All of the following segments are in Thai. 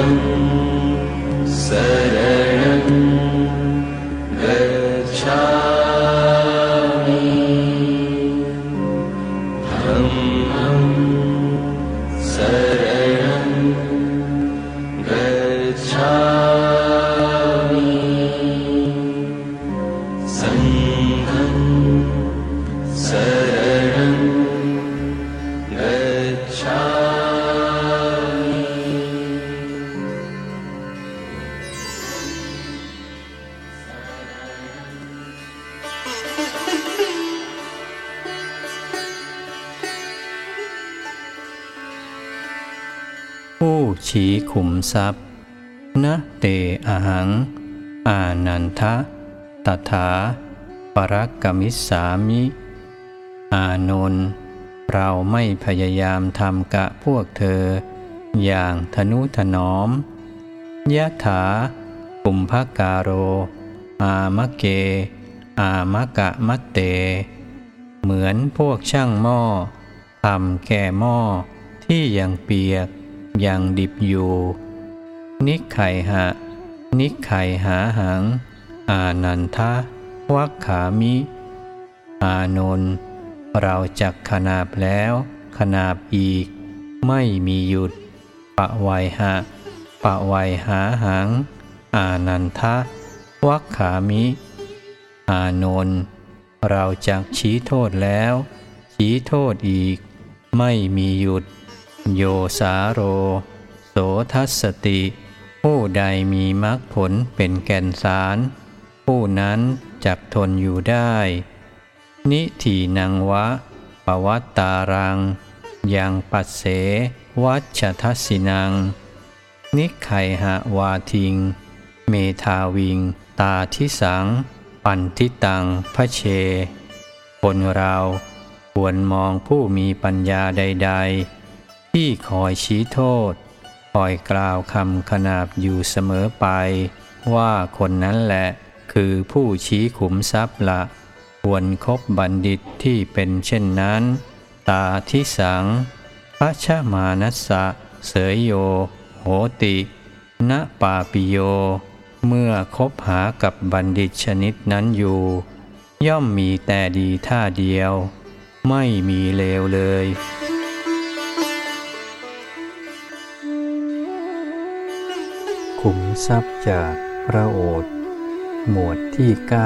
ผู้ชี้ขุมทรัพย์นะเตอหังอานันทะตถาปรักกมิสสามิอานนท์เราไม่พยายามทำกะพวกเธออย่างทนุถนอมยะถาปุมภกาโรอามะเกอามะกะมัตเตเหมือนพวกช่างหม้อทำแก่หม้อที่ยังเปียกยังดิบอยู่นิไขหะนิไขหาหังอานันทะวัคขามิอานนท์เราจักขนาบแล้วขนาบอีกไม่มีหยุดปะไวหะปะไวหาหังอานันทะวัคขามิอานนท์เราจักชี้โทษแล้วชี้โทษอีกไม่มีหยุดโยสาโรโสทัสสติผู้ใดมีมรรคผลเป็นแก่นสารผู้นั้นจักทนอยู่ได้นิถีนังวะปวัตตารังยังปัสเสวัชทัสสินังนิไขหะวาทิงเมธาวิงตาทิสังปันทิตังพระเชคนเราควรมองผู้มีปัญญาใดๆที่คอยชี้โทษคอยกล่าวคำขนาบอยู่เสมอไปว่าคนนั้นแหละคือผู้ชี้ขุมทรัพย์ละควรคบบัณฑิตที่เป็นเช่นนั้นตาทิสังพระชมานัสสะเสยโยโหติณปาปิโยเมื่อคบหากับบัณฑิตชนิดนั้นอยู่ย่อมมีแต่ดีท่าเดียวไม่มีเลวเลยขุมทรัพย์จากพระโอษฐ์หมวดที่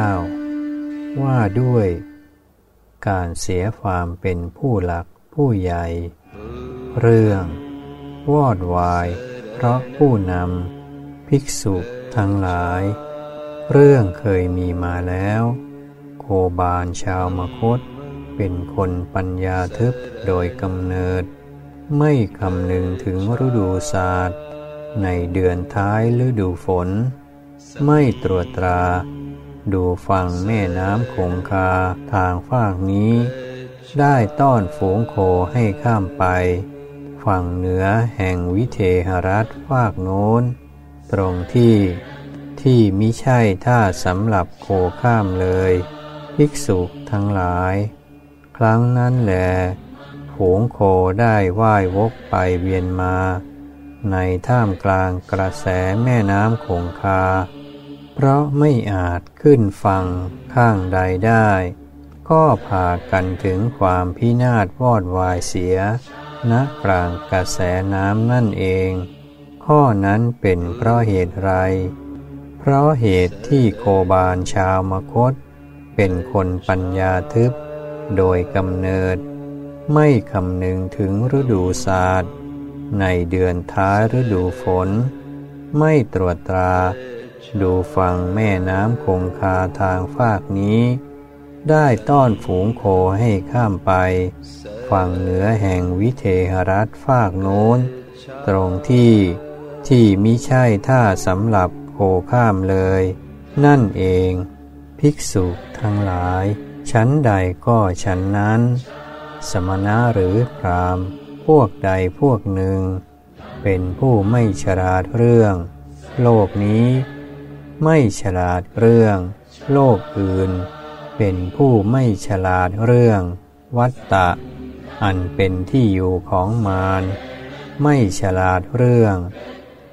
9ว่าด้วยการเสียความเป็นผู้หลักผู้ใหญ่เรื่องวอดวายเพราะผู้นำภิกษุทั้งหลายเรื่องเคยมีมาแล้วโคบาลชาวมคธเป็นคนปัญญาทึบโดยกำเนิดไม่คำนึงถึงฤดูศาสตร์ในเดือนท้ายฤดูฝนไม่ตรวจตราดูฝั่งแม่น้ำคงคาทางฝากนี้ได้ต้อนฝูงโคให้ข้ามไปฝั่งเหนือแห่งวิเทหรัฐฝากโน้นตรงที่มิใช่ท่าสำหรับโคข้ามเลยภิกษุทั้งหลายครั้งนั้นแหละฝูงโคได้ว่ายวกไปเวียนมาในท่ามกลางกระแสแม่น้ำคงคาเพราะไม่อาจขึ้นฝั่งข้างใดได้ก็พากันถึงความพินาศวอดวายเสียณกลางกระแสน้ำนั่นเองข้อนั้นเป็นเพราะเหตุไรเพราะเหตุที่โคบาลชาวมคธเป็นคนปัญญาทึบโดยกำเนิดไม่คำนึงถึงฤดูศาสตร์ในเดือนท้ายฤดูฝนไม่ตรวจตราดูฝั่งแม่น้ำคงคาทางฝากนี้ได้ต้อนฝูงโคให้ข้ามไปฝั่งเหนือแห่งวิเทหรัฐฝากโน้นตรงที่มิใช่ท่าสำหรับโคข้ามเลยนั่นเองภิกษุทั้งหลายชั้นใดก็ชั้นนั้นสมณะหรือพราหมณ์พวกใดพวกหนึ่งเป็นผู้ไม่ฉลาดเรื่องโลกนี้ไม่ฉลาดเรื่องโลกอื่นเป็นผู้ไม่ฉลาดเรื่องวัฏฏะอันเป็นที่อยู่ของมารไม่ฉลาดเรื่อง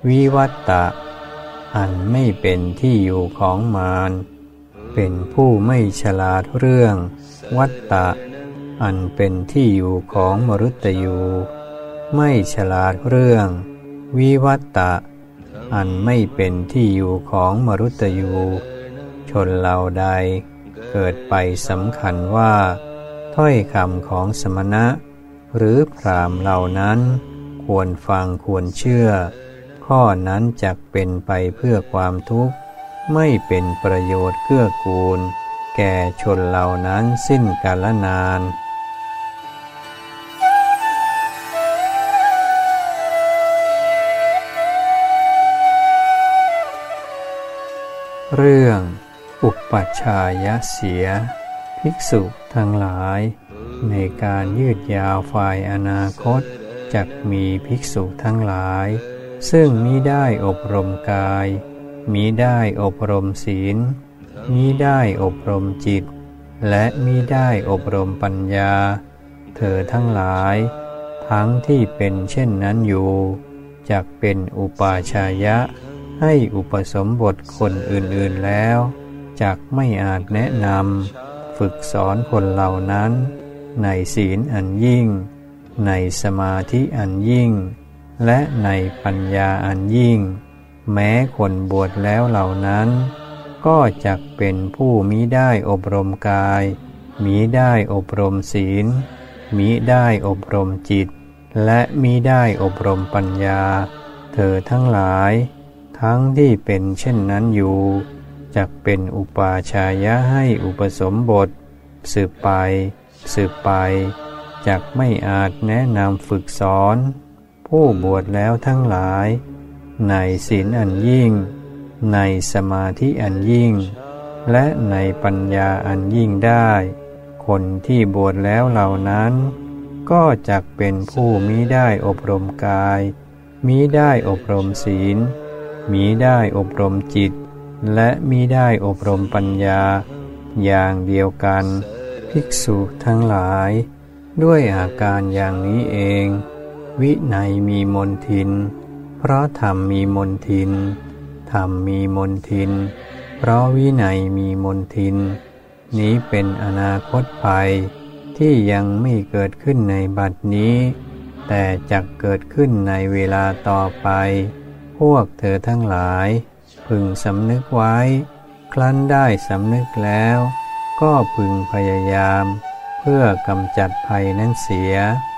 วิวัตตะอันไม่เป็นที่อยู่ของมารเป็นผู้ไม่ฉลาดเรื่องวัตตะอันเป็นที่อยู่ของมฤตยูไม่ฉลาดเรื่องวิวัตตะอันไม่เป็นที่อยู่ของมฤตยูชนเหล่าใดเกิดไปสำคัญว่าถ้อยคำของสมณะหรือพราหมณ์เหล่านั้นควรฟังควรเชื่อข้อนั้นจักเป็นไปเพื่อความทุกข์ไม่เป็นประโยชน์เกื้อกูลแก่ชนเหล่านั้นสิ้นกาลนานเรื่องอุปัชฌายเสียภิกษุทั้งหลายในการยืดยาวฝ่ายอนาคตจักมีภิกษุทั้งหลายซึ่งมิได้อบรมกายมิได้อบรมศีลมิได้อบรมจิตและมิได้อบรมปัญญาเธอทั้งหลายทั้งที่เป็นเช่นนั้นอยู่จักเป็นอุปาชายะให้อุปสมบทคนอื่นๆแล้วจักไม่อาจแนะนำฝึกสอนคนเหล่านั้นในศีลอันยิ่งในสมาธิอันยิ่งและในปัญญาอันยิ่งแม้คนบวชแล้วเหล่านั้นก็จักเป็นผู้มิได้อบรมกายมิได้อบรมศีลมิได้อบรมจิตและมิได้อบรมปัญญาเธอทั้งหลายทั้งที่เป็นเช่นนั้นอยู่จักเป็นอุปาชายะให้อุปสมบทสืบไปจักไม่อาจแนะนำฝึกสอนผู้บวชแล้วทั้งหลายในศีลอันยิ่งในสมาธิอันยิ่งและในปัญญาอันยิ่งได้คนที่บวชแล้วเหล่านั้นก็จักเป็นผู้มิได้อบรมกายมิได้อบรมศีลมิได้อบรมจิตและมิได้อบรมปัญญาอย่างเดียวกันภิกษุทั้งหลายด้วยอาการอย่างนี้เองวินัยมีมนทินเพราะธรรมมีมนทินธรรมมีมนทินเพราะวินัยมีมนทินนี้เป็นอนาคตภัยที่ยังไม่เกิดขึ้นในบัดนี้แต่จักเกิดขึ้นในเวลาต่อไปพวกเธอทั้งหลายพึงสำนึกไว้ครั้นได้สำนึกแล้วก็พึงพยายามเพื่อกำจัดภัยนั้นเสีย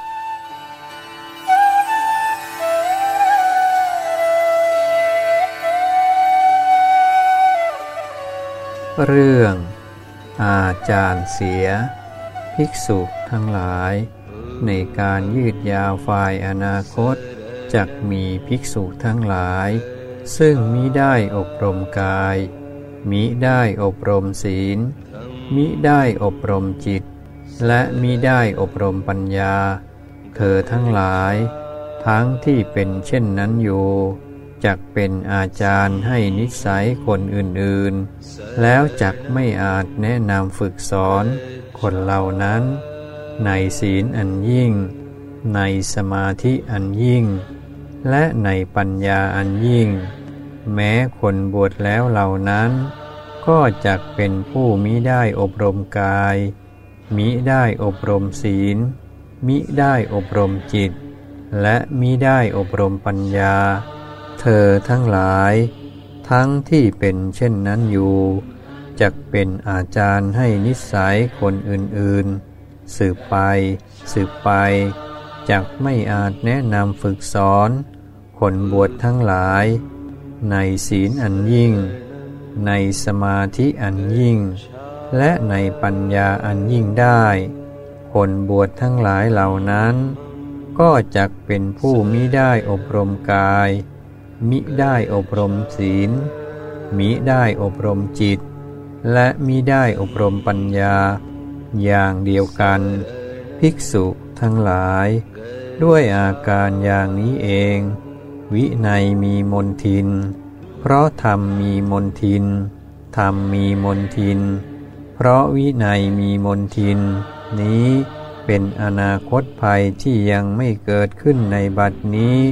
เรื่องอาจารย์เสียภิกษุทั้งหลายในการยืดยาวฝ่ายอนาคตจักมีภิกษุทั้งหลายซึ่งมิได้อบรมกายมิได้อบรมศีลมิได้อบรมจิตและมิได้อบรมปัญญาเธอทั้งหลายทั้งที่เป็นเช่นนั้นอยู่จักเป็นอาจารย์ให้นิสัยคนอื่นๆแล้วจักไม่อาจแนะนำฝึกสอนคนเหล่านั้นในศีลอันยิ่งในสมาธิอันยิ่งและในปัญญาอันยิ่งแม้คนบวชแล้วเหล่านั้นก็จักเป็นผู้มิได้อบรมกายมิได้อบรมศีลมิได้อบรมจิตและมิได้อบรมปัญญาเธอทั้งหลายทั้งที่เป็นเช่นนั้นอยู่จักเป็นอาจารย์ให้นิสัยคนอื่นๆสืบไปจักไม่อาจแนะนำฝึกสอนคนบวชทั้งหลายในศีลอันยิ่งในสมาธิอันยิ่งและในปัญญาอันยิ่งได้คนบวชทั้งหลายเหล่านั้นก็จักเป็นผู้มิได้อบรมกายมิได้อบรมศีลมิได้อบรมจิตและมิได้อบรมปัญญาอย่างเดียวกันภิกษุทั้งหลายด้วยอาการอย่างนี้เองวินัยมีมนทินเพราะธรรมมีมนทินธรรมมีมนทินเพราะวินัยมีมนทินนี้เป็นอนาคตภัยที่ยังไม่เกิดขึ้นในบัดนี้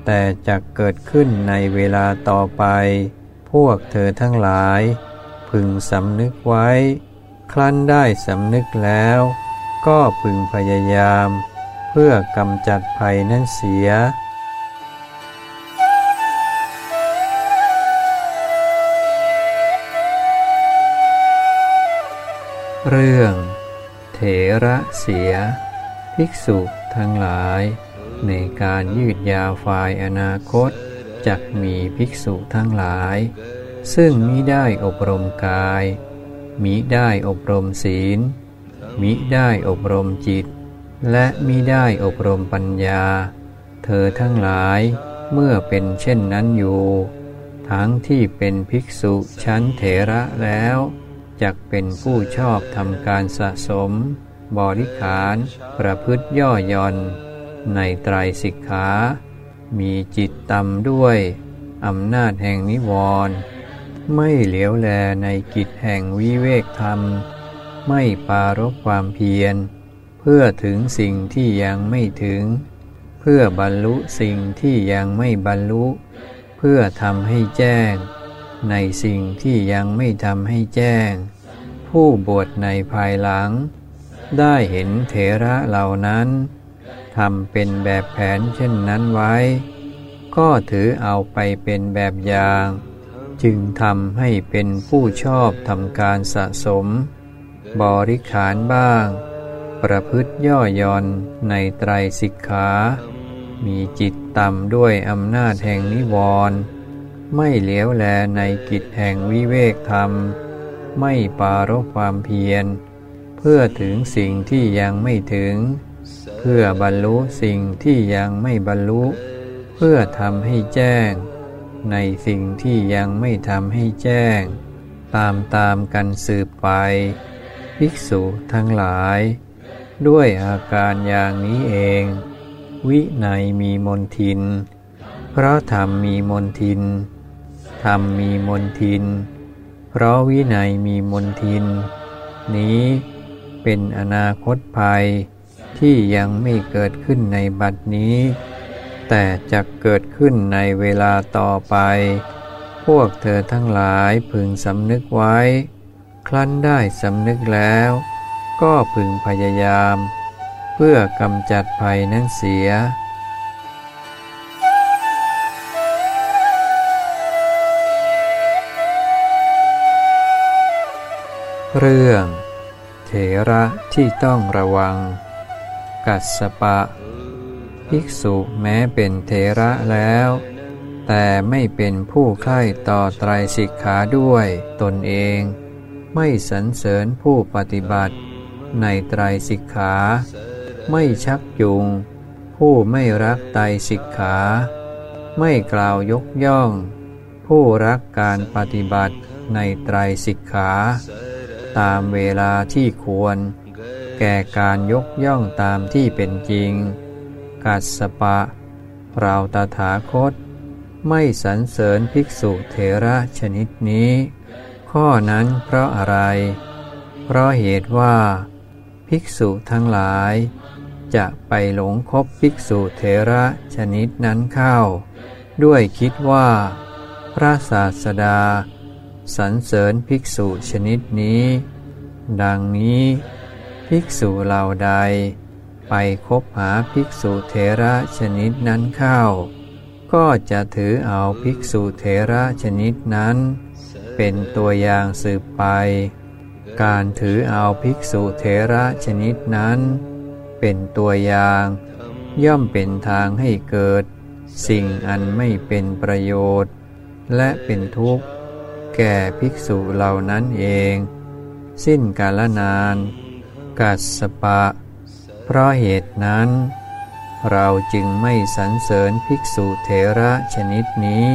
แต่จะเกิดขึ้นในเวลาต่อไปพวกเธอทั้งหลายพึงสำนึกไว้ครั้นได้สำนึกแล้วก็พึงพยายามเพื่อกำจัดภัยนั้นเสียเรื่องเถระเสียภิกษุทั้งหลายในการยืดยาวฝ่ายอนาคตจักมีภิกษุทั้งหลายซึ่งมิได้อบรมกายมิได้อบรมศีลมิได้อบรมจิตและมิได้อบรมปัญญาเธอทั้งหลายเมื่อเป็นเช่นนั้นอยู่ทั้งที่เป็นภิกษุชั้นเถระแล้วจักเป็นผู้ชอบทำการสะสมบริขารประพฤติย่อหย่อนในไตรสิกขามีจิตต่ำด้วยอำนาจแห่งนิวรณ์ไม่เหลียวแลในกิจแห่งวิเวกธรรมไม่ปรารภความเพียรเพื่อถึงสิ่งที่ยังไม่ถึงเพื่อบรรลุสิ่งที่ยังไม่บรรลุเพื่อทำให้แจ้งในสิ่งที่ยังไม่ทำให้แจ้งผู้บวชในภายหลังได้เห็นเถระเหล่านั้นทำเป็นแบบแผนเช่นนั้นไว้ก็ถือเอาไปเป็นแบบอย่างจึงทำให้เป็นผู้ชอบทำการสะสมบริขารบ้างประพฤติย่อหย่อนในไตรสิกขามีจิตต่ำด้วยอำนาจแห่งนิวรณ์ไม่เหลียวแลในกิจแห่งวิเวกธรรมไม่ปรารภความเพียรเพื่อถึงสิ่งที่ยังไม่ถึงเพื่อบรรลุสิ่งที่ยังไม่บรรลุเพื่อทำให้แจ้งในสิ่งที่ยังไม่ทำให้แจ้งตามกันสืบไปภิกษุทั้งหลายด้วยอาการอย่างนี้เองวินัยมีมนทินเพราะธรรมมีมนทินธรรมมีมนทินเพราะวินัยมีมนทินนี้เป็นอนาคตภัยที่ยังไม่เกิดขึ้นในบัดนี้แต่จะเกิดขึ้นในเวลาต่อไปพวกเธอทั้งหลายพึงสำนึกไว้ครั้นได้สำนึกแล้วก็พึงพยายามเพื่อกำจัดภัยนั้นเสียเรื่องเถระที่ต้องระวังกัสสปะภิกษุแม้เป็นเถระแล้วแต่ไม่เป็นผู้ใคร่ต่อไตรสิกขาด้วยตนเองไม่สรรเสริญผู้ปฏิบัติในไตรสิกขาไม่ชักจูงผู้ไม่รักไตรสิกขาไม่กล่าวยกย่องผู้รักการปฏิบัติในไตรสิกขาตามเวลาที่ควรแก่การยกย่องตามที่เป็นจริงกัสสปะเราตถาคตไม่สรรเสริญภิกษุเถระชนิดนี้ข้อนั้นเพราะอะไรเพราะเหตุว่าภิกษุทั้งหลายจะไปหลงคบภิกษุเถระชนิดนั้นเข้าด้วยคิดว่าพระศาสดาสรรเสริญภิกษุชนิดนี้ดังนี้ภิกษุเหล่าใดไปคบหาภิกษุเถระชนิดนั้นเข้าก็จะถือเอาภิกษุเถระชนิดนั้นเป็นตัวอย่างสืบไปการถือเอาภิกษุเถระชนิดนั้นเป็นตัวอย่างย่อมเป็นทางให้เกิดสิ่งอันไม่เป็นประโยชน์และเป็นทุกข์แก่ภิกษุเหล่านั้นเองสิ้นกาลนานกัสสปะเพราะเหตุนั้นเราจึงไม่สรรเสริญภิกษุเถระชนิดนี้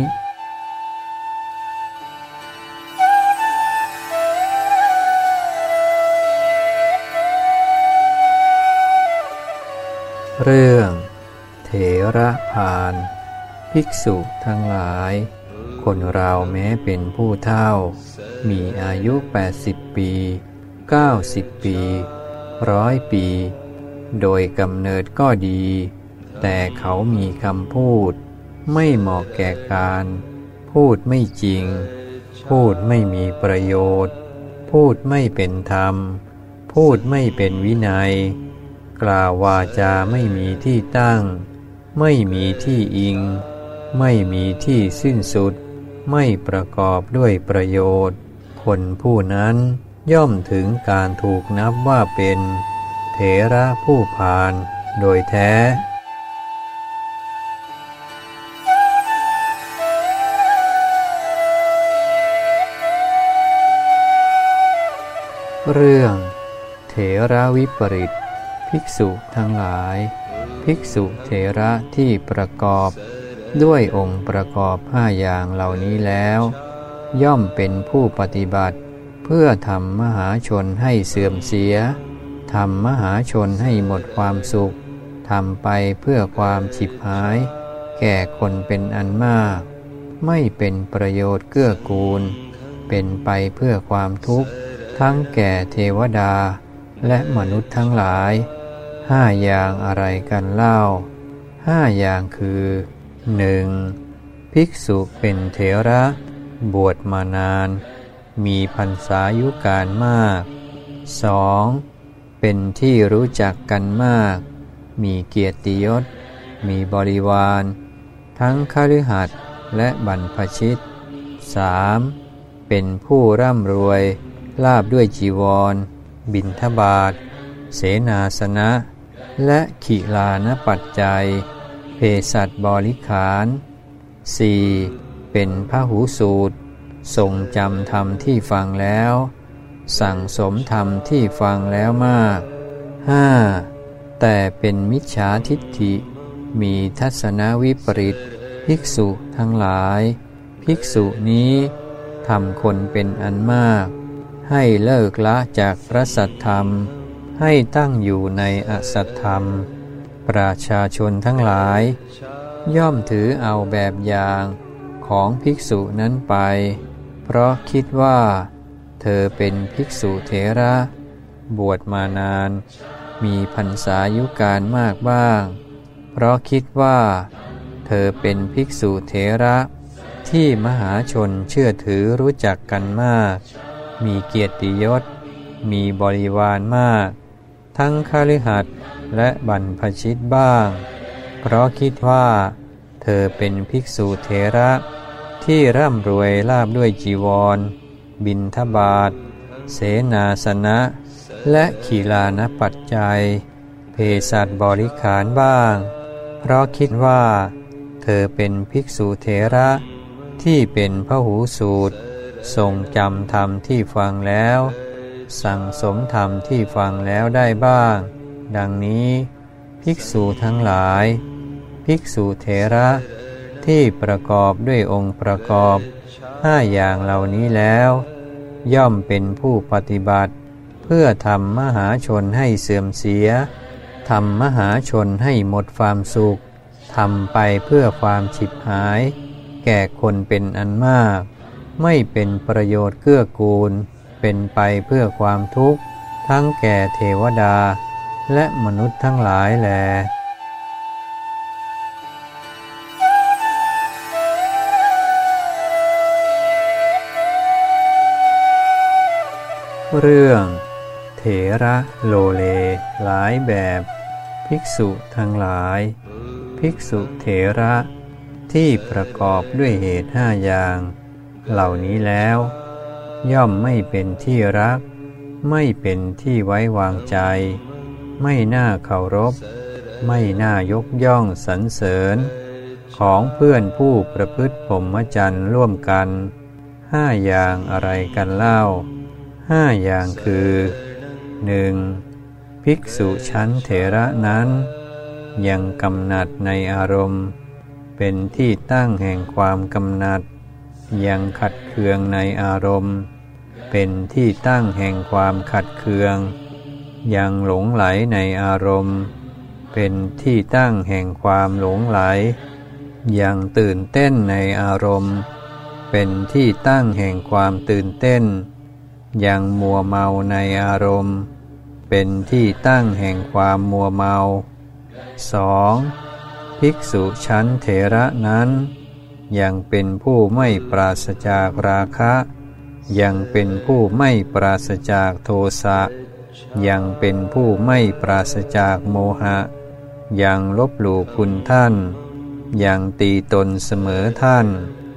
เรื่องเถระพานภิกษุทั้งหลายคนเราแม้เป็นผู้เฒ่ามีอายุ80ปี90ปี100ปีโดยกำเนิดก็ดีแต่เขามีคำพูดไม่เหมาะแก่การพูดไม่จริงพูดไม่มีประโยชน์พูดไม่เป็นธรรมพูดไม่เป็นวินัยกล่าววาจาไม่มีที่ตั้งไม่มีที่อิงไม่มีที่สิ้นสุดไม่ประกอบด้วยประโยชน์คนผู้นั้นย่อมถึงการถูกนับว่าเป็นเถระผู้พาลโดยแท้เรื่องเถระวิปริตภิกษุทั้งหลายภิกษุเถระที่ประกอบด้วยองค์ประกอบ5อย่างเหล่านี้แล้วย่อมเป็นผู้ปฏิบัติเพื่อทำมหาชนให้เสื่อมเสียทำมหาชนให้หมดความสุขทำไปเพื่อความฉิบหายแก่คนเป็นอันมากไม่เป็นประโยชน์เกื้อกูลเป็นไปเพื่อความทุกข์ทั้งแก่เทวดาและมนุษย์ทั้งหลาย5อย่างอะไรกันเล่า5อย่างคือ 1. ภิกษุเป็นเถระบวชมานานมีพรรษายุการมาก 2. เป็นที่รู้จักกันมากมีเกียรติยศมีบริวารทั้งคฤหัสถ์และบรรพชิต 3. เป็นผู้ร่ำรวยลาภด้วยจีวรบิณฑบาตเสนาสนะและขิลานปัจจัยเภสัชบริขาร 4. เป็นพหูสูตรทรงจำธรรมที่ฟังแล้วสั่งสมธรรมที่ฟังแล้วมาก 5. แต่เป็นมิจฉาทิฏฐิมีทัศนวิปริตภิกษุทั้งหลายภิกษุนี้ทำคนเป็นอันมากให้เลิกละจากพระสัทธรรมให้ตั้งอยู่ในอสัทธรรมประชาชนทั้งหลายย่อมถือเอาแบบอย่างของภิกษุนั้นไปเพราะคิดว่าเธอเป็นภิกษุเถระบวชมานานมีพรรษายุการมากบ้างเพราะคิดว่าเธอเป็นภิกษุเถระที่มหาชนเชื่อถือรู้จักกันมากมีเกียรติยศมีบริวารมากทั้งคฤหัสถ์และบรรพชิตบ้างเพราะคิดว่าเธอเป็นภิกษุเถระที่ร่ำรวยลาภด้วยจีวรบิณฑบาตเสนาสนะและขีลานปัจจัยเภสัชบริขารบ้างเพราะคิดว่าเธอเป็นภิกษุเถระที่เป็นพหูสูตรทรงจำธรรมที่ฟังแล้วสั่งสมธรรมที่ฟังแล้วได้บ้างดังนี้ภิกษุทั้งหลายภิกษุเถระที่ประกอบด้วยองค์ประกอบ5อย่างเหล่านี้แล้วย่อมเป็นผู้ปฏิบัติเพื่อทำมหาชนให้เสื่อมเสียทำมหาชนให้หมดความสุขทำไปเพื่อความฉิบหายแก่คนเป็นอันมากไม่เป็นประโยชน์เกื้อกูลเป็นไปเพื่อความทุกข์ทั้งแก่เทวดาและมนุษย์ทั้งหลายแลเรื่องเถระโลเลหลายแบบภิกษุทั้งหลายภิกษุเถระที่ประกอบด้วยเหตุ5อย่างเหล่านี้แล้วย่อมไม่เป็นที่รักไม่เป็นที่ไว้วางใจไม่น่าเคารพไม่น่ายกย่องสรรเสริญของเพื่อนผู้ประพฤติพรหมจรรย์ร่วมกัน5อย่างอะไรกันเล่า5อย่างคือ 1. ภิกษุชั้นเถระนั้นยังกำหนัดในอารมณ์เป็นที่ตั้งแห่งความกำหนัดยังขัดเคืองในอารมณ์เป็นที่ตั้งแห่งความขัดเคืองยังหลงไหลในอารมณ์เป็นที่ตั้งแห่งความหลงไหลยังตื่นเต้นในอารมณ์เป็นที่ตั้งแห่งความตื่นเต้นยังมัวเมาในอารมณ์เป็นที่ตั้งแห่งความมัวเมา 2. ภิกษุชั้นเถระนั้นยังเป็นผู้ไม่ปราศจากราคะยังเป็นผู้ไม่ปราศจากโทสะยังเป็นผู้ไม่ปราศจากโมหะยังลบหลู่คุณท่านยังตีตนเสมอท่าน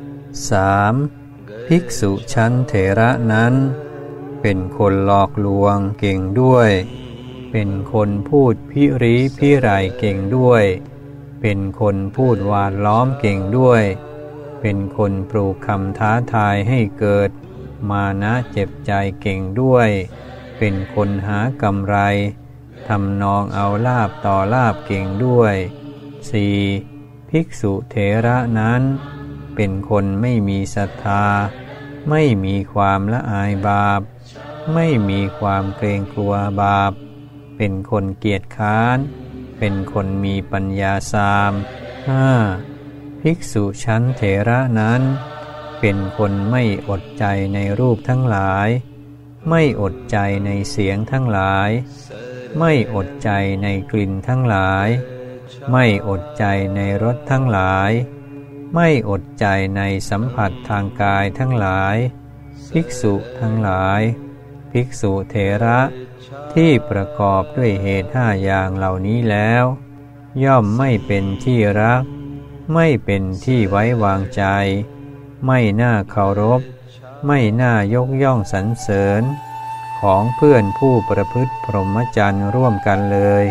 3. ภิกษุชั้นเถระนั้นเป็นคนหลอกลวงเก่งด้วยเป็นคนพูดพิริพิไรเก่งด้วยเป็นคนพูดหวานล้อมเก่งด้วยเป็นคนปลูกคำท้าทายให้เกิดมานะเจ็บใจเก่งด้วยเป็นคนหากำไรทำนองเอาลาภต่อลาภเก่งด้วย 4. ภิกษุเถระนั้นเป็นคนไม่มีศรัทธาไม่มีความละอายบาปไม่มีความเกรงกลัวบาปเป็นคนเกียจคร้านเป็นคนมีปัญญาสาม 5. ภิกษุชั้นเถระนั้นเป็นคนไม่อดใจในรูปทั้งหลายไม่อดใจในเสียงทั้งหลายไม่อดใจในกลิ่นทั้งหลายไม่อดใจในรสทั้งหลายไม่อดใจในสัมผัสทางกายทั้งหลายภิกษุทั้งหลายภิกษุเถระที่ประกอบด้วยเหตุ5อย่างเหล่านี้แล้วย่อมไม่เป็นที่รักไม่เป็นที่ไว้วางใจไม่น่าเคารพไม่น่ายกย่องสรรเสริญของเพื่อนผู้ประพฤติพรหมจรรย์ร่วมกันเลย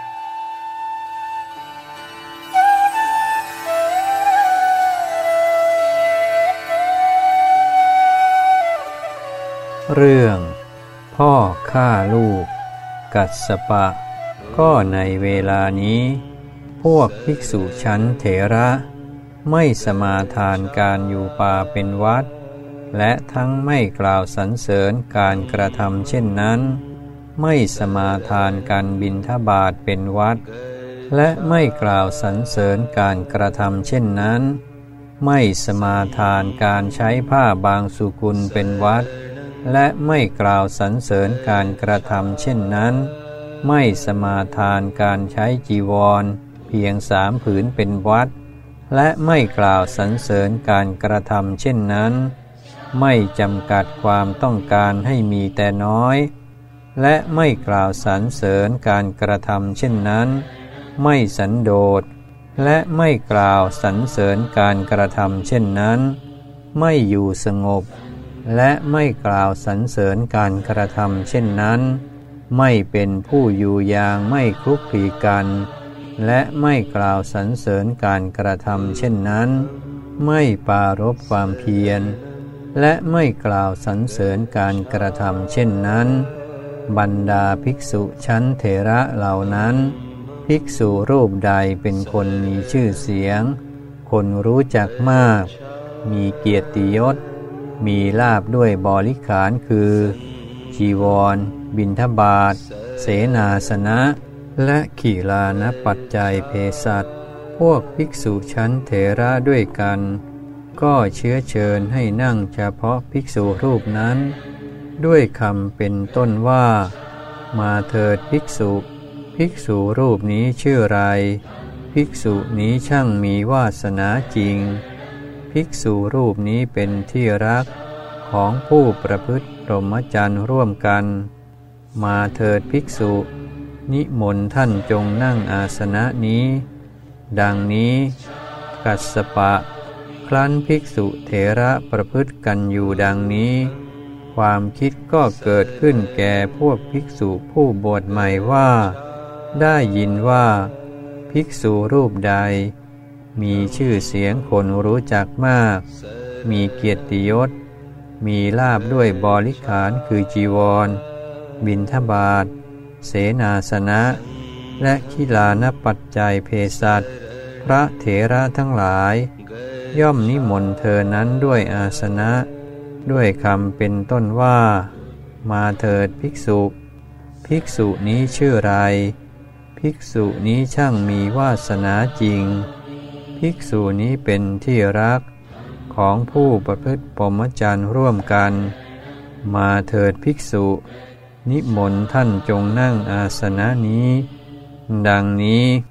เรื่องพ่อฆ่าลูกกัสสปะก็ในเวลานี้พวกภิกษุชั้นเถระไม่สมาทานการอยู่ป่าเป็นวัดและทั้งไม่กล่าวสรรเสริญการกระทำเช่นนั้นไม่สมาทานการบิณฑบาตเป็นวัดและไม่กล่าวสรรเสริญการกระทำเช่นนั้นไม่สมาทานการใช้ผ้าบางสุกุลเป็นวัดและไม่กล่าวสรรเสริญการกระทำเช่นนั้นไม่สมาทานการใช้จีวรเพียง3 ผืนเป็นวัดและไม่กล่าวสรรเสริญการกระทำเช่นนั้นไม่จำกัดความต้องการให้มีแต่น้อยและไม่กล่าวสรรเสริญการกระทำเช่นนั้นไม่สันโดษและไม่กล่าวสรรเสริญการกระทำเช่นนั้นไม่อยู่สงบและไม่กล่าวสรรเสริญการกระทำเช่นนั้นไม่เป็นผู้อยู่อย่างไม่คลุกคลีกันและไม่กล่าวสรรเสริญการกระทำเช่นนั้นไม่ปรารภความเพียรและไม่กล่าวสรรเสริญการกระทำเช่นนั้นบรรดาภิกษุชั้นเถระเหล่านั้นภิกษุรูปใดเป็นคนมีชื่อเสียงคนรู้จักมากมีเกียรติยศมีลาภด้วยบริขารคือจีวรบิณฑบาตเสนาสนะและขีลานปัจจัยเภสัชพวกภิกษุชั้นเถระด้วยกันก็เชื้อเชิญให้นั่งเฉพาะภิกษุรูปนั้นด้วยคำเป็นต้นว่ามาเถิดภิกษุภิกษุรูปนี้ชื่อไรภิกษุนี้ช่างมีวาสนาจริงภิกษุรูปนี้เป็นที่รักของผู้ประพฤติพรหมจรรย์ร่วมกันมาเถิดภิกษุนิมนต์ท่านจงนั่งอาสนะนี้ดังนี้กัสสปะครั้นภิกษุเถระประพฤติกันอยู่ดังนี้ความคิดก็เกิดขึ้นแก่พวกภิกษุผู้บวชใหม่ว่าได้ยินว่าภิกษุรูปใดมีชื่อเสียงคนรู้จักมากมีเกียรติยศมีลาภด้วยบริขารคือจีวรบิณฑบาตเสนาสนะและขีลานปัจจัยเภสัชพระเถระทั้งหลายย่อมนิมนต์เธอนั้นด้วยอาสนะด้วยคำเป็นต้นว่ามาเถิดภิกษุภิกษุนี้ชื่อไรภิกษุนี้ช่างมีวาสนาจริงภิกษุนี้เป็นที่รักของผู้ประพฤติพรหมจรรย์ร่วมกันมาเถิดภิกษุนิมนต์ท่านจงนั่งอาสนะนี้ดังนี้พ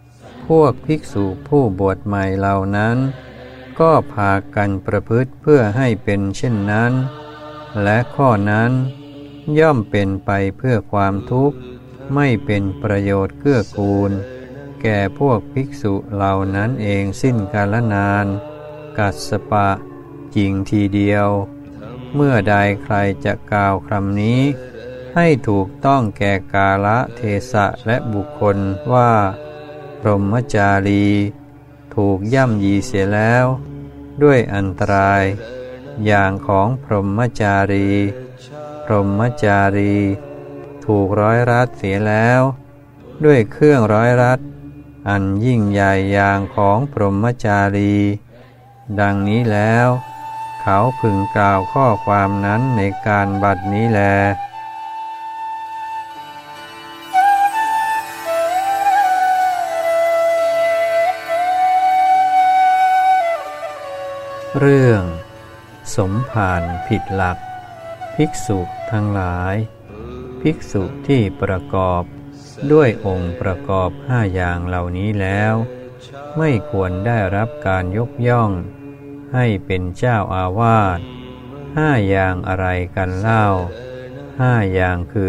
วกภิกษุผู้บวชใหม่เหล่านั้นก็พากันประพฤติเพื่อให้เป็นเช่นนั้นและข้อนั้นย่อมเป็นไปเพื่อความทุกข์ไม่เป็นประโยชน์เกื้อกูลแก่พวกภิกษุเหล่านั้นเองสิ้นกาลนานกัสสปะจริงทีเดียวเมื่อใดใครจะกล่าวคำนี้ให้ถูกต้องแก่กาลเทศะและบุคคลว่าพรหมจารีถูกย่ำยีเสียแล้วด้วยอันตรายอย่างของพรหมจารีพรหมจารีถูกร้อยรัดเสียแล้วด้วยเครื่องร้อยรัดอันยิ่งใหญ่อย่างของพรหมจารีดังนี้แล้วเขาพึงกล่าวข้อความนั้นในการบัดนี้แลเรื่องสมภารผิดหลักภิกษุทั้งหลายภิกษุที่ประกอบด้วยองค์ประกอบ5อย่างเหล่านี้แล้วไม่ควรได้รับการยกย่องให้เป็นเจ้าอาวาส5อย่างอะไรกันเล่า5อย่างคือ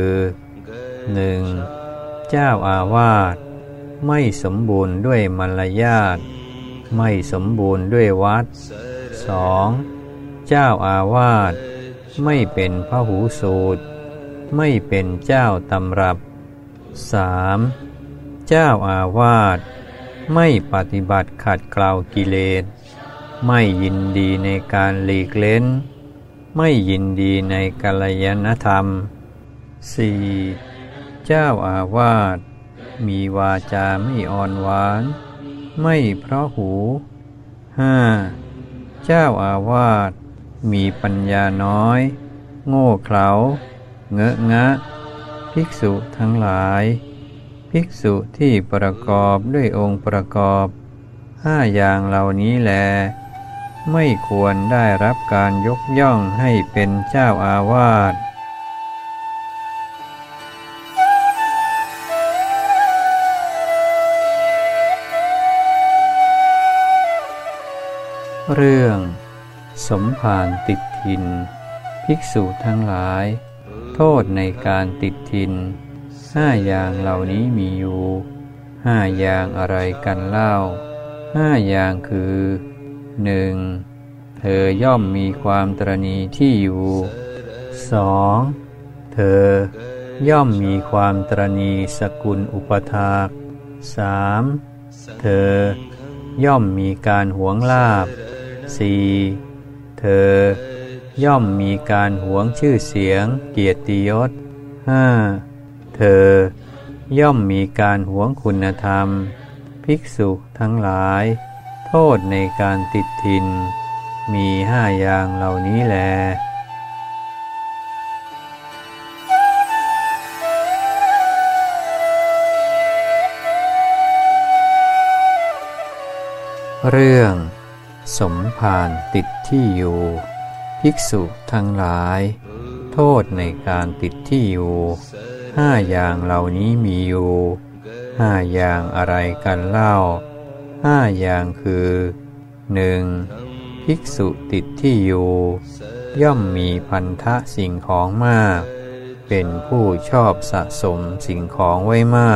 1. เจ้าอาวาสไม่สมบูรณ์ด้วยมารยาทไม่สมบูรณ์ด้วยวัด 2. เจ้าอาวาสไม่เป็นพหูสูตรไม่เป็นเจ้าตำรับ 3. เจ้าอาวาสไม่ปฏิบัติขัดเกลากิเลสไม่ยินดีในการหลีกเล้นไม่ยินดีในกัลยาณธรรม 4. เจ้าอาวาสมีวาจาไม่อ่อนหวานไม่เพราะหู 5. เจ้าอาวาสมีปัญญาน้อยโง่เขลาเงอะงะภิกษุทั้งหลายภิกษุที่ประกอบด้วยองค์ประกอบ5อย่างเหล่านี้แลไม่ควรได้รับการยกย่องให้เป็นเจ้าอาวาสเรื่องสมภารติดทินภิกษุทั้งหลายโทษในการติดทิน5อย่างเหล่านี้มีอยู่5อย่างอะไรกันเล่า5อย่างคือ 1. เธอย่อมมีความตระหนี่ที่อยู่ 2. เธอย่อมมีความตระหนี่สกุลอุปถาก 3. เธอย่อมมีการหวงลาภ 4. เธอย่อมมีการหวงชื่อเสียงเกียรติยศ 5. เธอย่อมมีการหวงคุณธรรมภิกษุทั้งหลายโทษในการติดทินมี5อย่างเหล่านี้แลเรื่องสมภารติดที่อยู่ภิกษุทั้งหลายโทษในการติดที่อยู่5อย่างเหล่านี้มีอยู่5อย่างอะไรกันเล่า5อย่างคือ 1. ภิกษุติดที่อยู่ย่อมมีพันธะสิ่งของมากเป็นผู้ชอบสะสมสิ่งของไว้มาก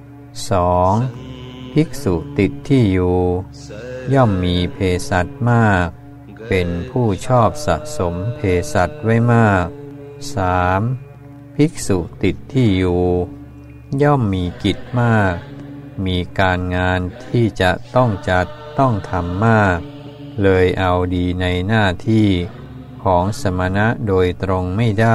2. ภิกษุติดที่อยู่ย่อมมีเภสัชมากเป็นผู้ชอบสะสมเภสัชไว้มาก 3. ภิกษุติดที่อยู่ย่อมมีกิจมากมีการงานที่จะต้องจัดต้องทำมากเลยเอาดีในหน้าที่ของสมณะโดยตรงไม่ได้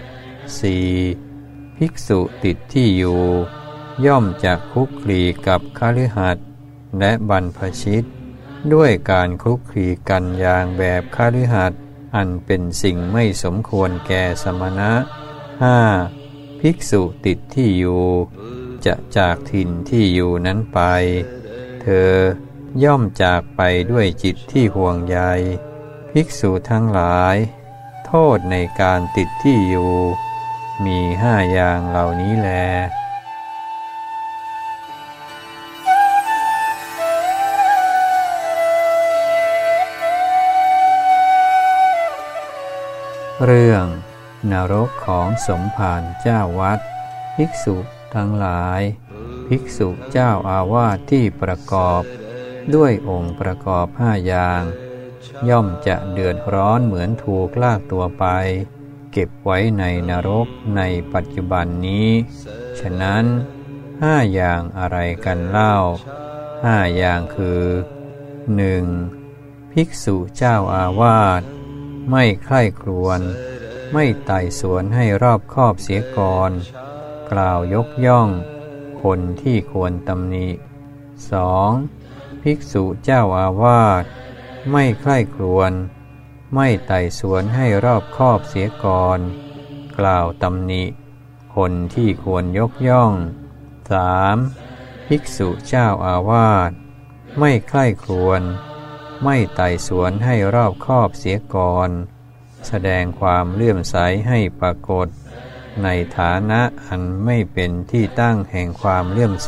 4. ภิกษุติดที่อยู่ย่อมจะคลุกคลีกับคฤหัสถ์และบรรพชิตด้วยการคลุกคลีกันอย่างแบบคฤหัสถ์อันเป็นสิ่งไม่สมควรแก่สมณะ 5. ภิกษุติดที่อยู่จะจากถิ่นที่อยู่นั้นไปเธอย่อมจากไปด้วยจิตที่ห่วงใยภิกษุทั้งหลายโทษในการติดที่อยู่มี5อย่างเหล่านี้แลเรื่องนรกของสมภารเจ้าวัดภิกษุทั้งหลายภิกษุเจ้าอาวาสที่ประกอบด้วยองค์ประกอบ5อย่างย่อมจะเดือดร้อนเหมือนถูกลากตัวไปเก็บไว้ในนรกในปัจจุบันนี้ฉะนั้น5อย่างอะไรกันเล่า5อย่างคือ 1. ภิกษุเจ้าอาวาสไม่ใคร่ครวญไม่ไต่สวนให้รอบคอบเสียก่อนกล่าวยกย่องคนที่ควรตำหนิ 2. ภิกษุเจ้าอาวาสไม่ใคร่ครวญไม่ไต่สวนให้รอบคอบเสียก่อนกล่าวตำหนิคนที่ควรยกย่อง 3. ภิกษุเจ้าอาวาสไม่ใคร่ครวญไม่ไต่สวนให้รอบคอบเสียก่อนแสดงความเลื่อมใสให้ปรากฏในฐานะอันไม่เป็นที่ตั้งแห่งความเลื่อมใส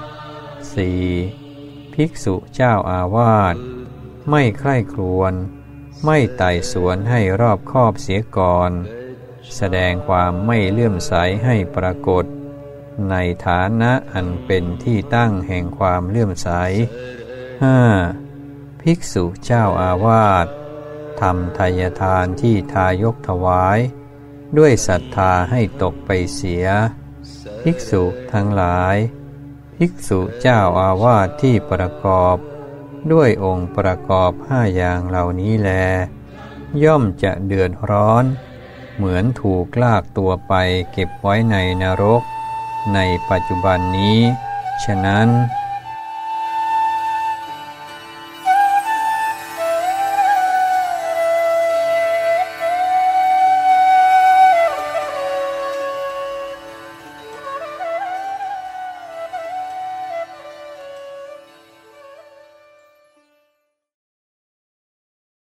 4. ภิกษุเจ้าอาวาสไม่ใคร่ครวญไม่ไต่สวนให้รอบคอบเสียก่อนแสดงความไม่เลื่อมใสให้ปรากฏในฐานะอันเป็นที่ตั้งแห่งความเลื่อมใส 5. ภิกษุเจ้าอาวาสทำทายทานที่ทายกถวายด้วยศรัทธาให้ตกไปเสียภิกษุทั้งหลายภิกษุเจ้าอาวาสที่ประกอบด้วยองค์ประกอบ5อย่างเหล่านี้แลย่อมจะเดือดร้อนเหมือนถูกลากตัวไปเก็บไว้ในนรกในปัจจุบันนี้ฉะนั้น